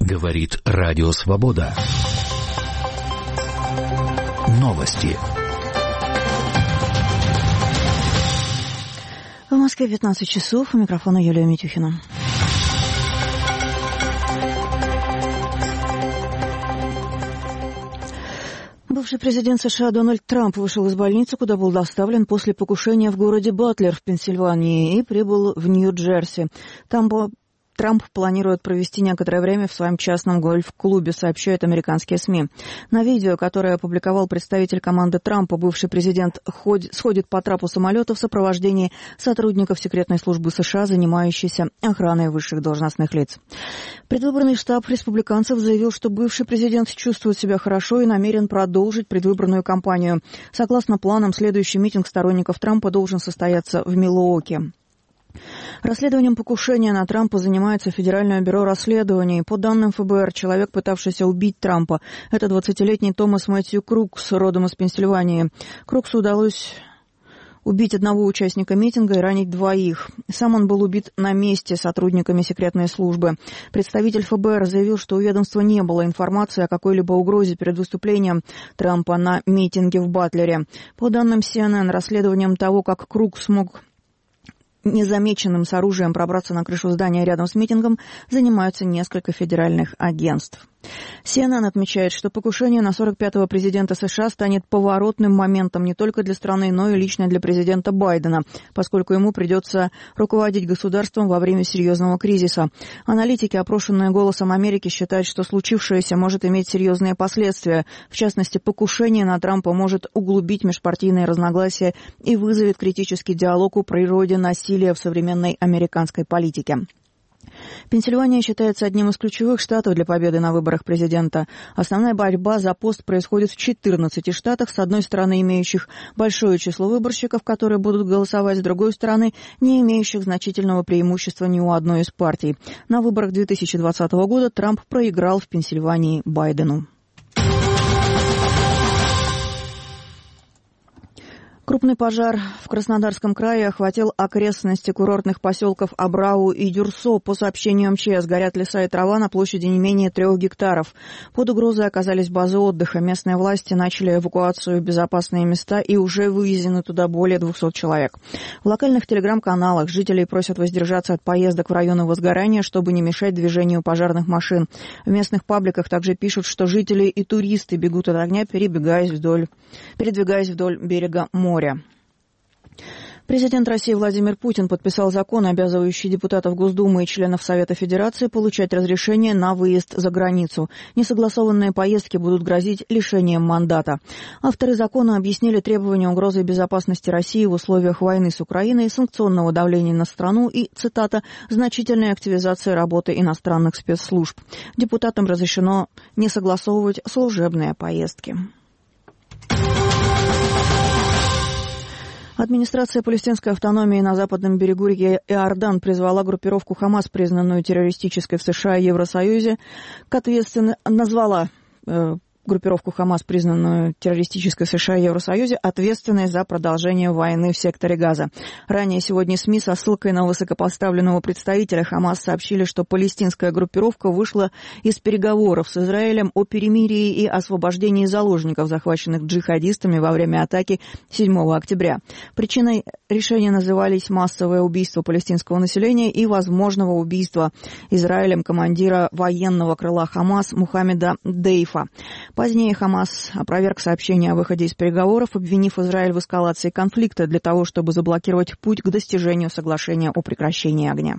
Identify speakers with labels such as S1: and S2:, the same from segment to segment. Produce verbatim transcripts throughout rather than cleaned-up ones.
S1: Говорит Радио Свобода. Новости.
S2: В Москве пятнадцать часов. У микрофона Юлия Митюхина. Бывший президент США Дональд Трамп вышел из больницы, куда был доставлен после покушения в городе Батлер в Пенсильвании, и прибыл в Нью-Джерси. Там Трамп планирует провести некоторое время в своем частном гольф-клубе, сообщают американские СМИ. На видео, которое опубликовал представитель команды Трампа, бывший президент ходит, сходит по трапу самолета в сопровождении сотрудников секретной службы США, занимающейся охраной высших должностных лиц. Предвыборный штаб республиканцев заявил, что бывший президент чувствует себя хорошо и намерен продолжить предвыборную кампанию. Согласно планам, следующий митинг сторонников Трампа должен состояться в Милуоке. Расследованием покушения на Трампа занимается Федеральное бюро расследований. По данным эф бэ эр, человек, пытавшийся убить Трампа, это двадцатилетний Томас Мэтью Крукс, родом из Пенсильвании. Круксу удалось убить одного участника митинга и ранить двоих. Сам он был убит на месте сотрудниками секретной службы. Представитель эф бэ эр заявил, что у ведомства не было информации о какой-либо угрозе перед выступлением Трампа на митинге в Батлере. По данным си эн эн, расследованием того, как Крукс смог незамеченным с оружием пробраться на крышу здания рядом с митингом, занимаются несколько федеральных агентств. си эн эн отмечает, что покушение на сорок пятого президента США станет поворотным моментом не только для страны, но и лично для президента Байдена, поскольку ему придется руководить государством во время серьезного кризиса. Аналитики, опрошенные «Голосом Америки», считают, что случившееся может иметь серьезные последствия. В частности, покушение на Трампа может углубить межпартийные разногласия и вызовет критический диалог о природе насилия в современной американской политике. Пенсильвания считается одним из ключевых штатов для победы на выборах президента. Основная борьба за пост происходит в четырнадцати штатах, с одной стороны имеющих большое число выборщиков, которые будут голосовать, с другой стороны не имеющих значительного преимущества ни у одной из партий. На выборах две тысячи двадцатого года Трамп проиграл в Пенсильвании Байдену. Крупный пожар в Краснодарском крае охватил окрестности курортных поселков Абрау и Дюрсо. По сообщению эм че эс, горят леса и трава на площади не менее трех гектаров. Под угрозой оказались базы отдыха. Местные власти начали эвакуацию в безопасные места, и уже вывезены туда более двухсот человек. В локальных телеграм-каналах жителей просят воздержаться от поездок в районы возгорания, чтобы не мешать движению пожарных машин. В местных пабликах также пишут, что жители и туристы бегут от огня, перебегаясь вдоль, передвигаясь вдоль берега моря. Президент России Владимир Путин подписал закон, обязывающий депутатов Госдумы и членов Совета Федерации получать разрешение на выезд за границу. Несогласованные поездки будут грозить лишением мандата. Авторы закона объяснили требования угрозы безопасности России в условиях войны с Украиной, санкционного давления на страну и, цитата, значительной активизации работы иностранных спецслужб. Депутатам разрешено не согласовывать служебные поездки. Администрация палестинской автономии на западном берегу реки Иордан призвала группировку «Хамас», признанную террористической в США и Евросоюзе, к ответственности, назвала э, группировку «Хамас», признанную террористической в США и Евросоюзе, ответственной за продолжение войны в секторе Газа. Ранее сегодня СМИ со ссылкой на высокопоставленного представителя «Хамас» сообщили, что палестинская группировка вышла из переговоров с Израилем о перемирии и освобождении заложников, захваченных джихадистами во время атаки седьмого октября. Причиной решения назывались массовое убийство палестинского населения и возможного убийства Израилем командира военного крыла «Хамас» Мухаммеда Дейфа. Позднее Хамас опроверг сообщение о выходе из переговоров, обвинив Израиль в эскалации конфликта для того, чтобы заблокировать путь к достижению соглашения о прекращении огня.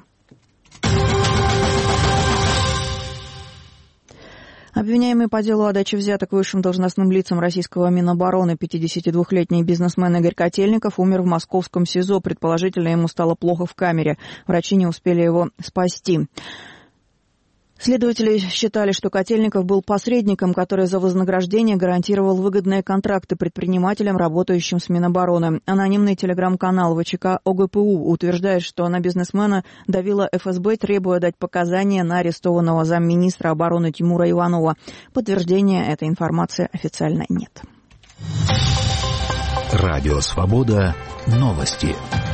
S2: Обвиняемый по делу о даче взяток высшим должностным лицам российского Минобороны пятидесятидвухлетний бизнесмен Игорь Котельников умер в московском СИЗО. Предположительно, ему стало плохо в камере. Врачи не успели его спасти. Следователи считали, что Котельников был посредником, который за вознаграждение гарантировал выгодные контракты предпринимателям, работающим с Минобороны. Анонимный телеграм-канал вэ че ка о гэ пэ у утверждает, что на бизнесмена давила эф эс бэ, требуя дать показания на арестованного замминистра обороны Тимура Иванова. Подтверждения этой информации официально нет.
S1: Радио «Свобода». Новости.